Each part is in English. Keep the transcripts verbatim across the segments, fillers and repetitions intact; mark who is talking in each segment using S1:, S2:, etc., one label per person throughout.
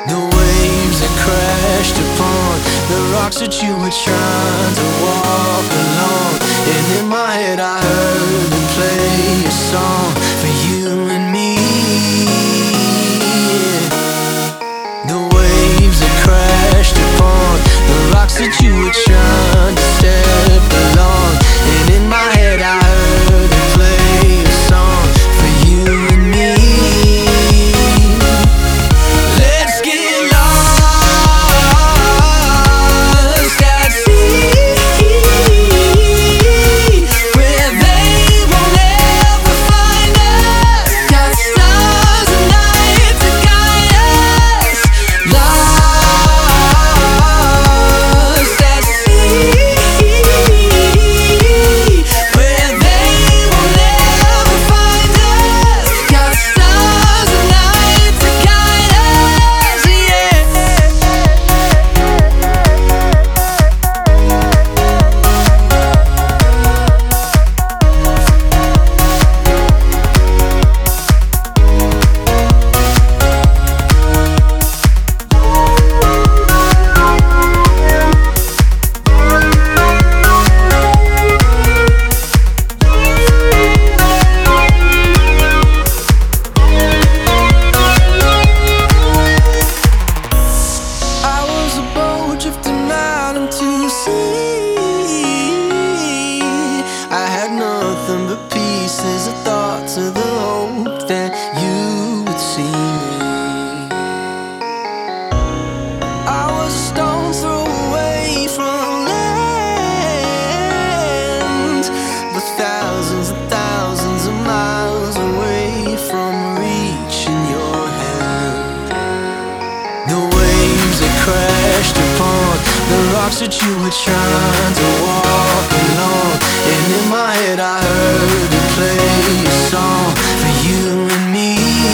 S1: The waves that crashed upon the rocks that you were trying to walk along. And in my head I heard them play a song for you and me. The waves that crashed upon the rocks that you were trying to step along. And in my head I heard them play a song for you and me. Let's get lost at sea, where they will never find us. Got stars and night to guide us. Lost at sea, where they will never find us. Got stars and night to guide us, yeah. I was a boat drifting out into sea. I had nothing but pieces of thoughts of the hope that you would see me. I was a stone's throw away from land, but thousands and thousands of miles away from reaching your hand. The waves that crashed upon the rocks that you were trying to walk along. And in my head I heard it play a song for you and me.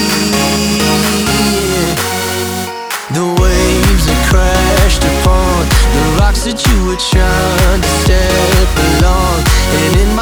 S1: The waves that crashed upon the rocks that you were trying to step along. And in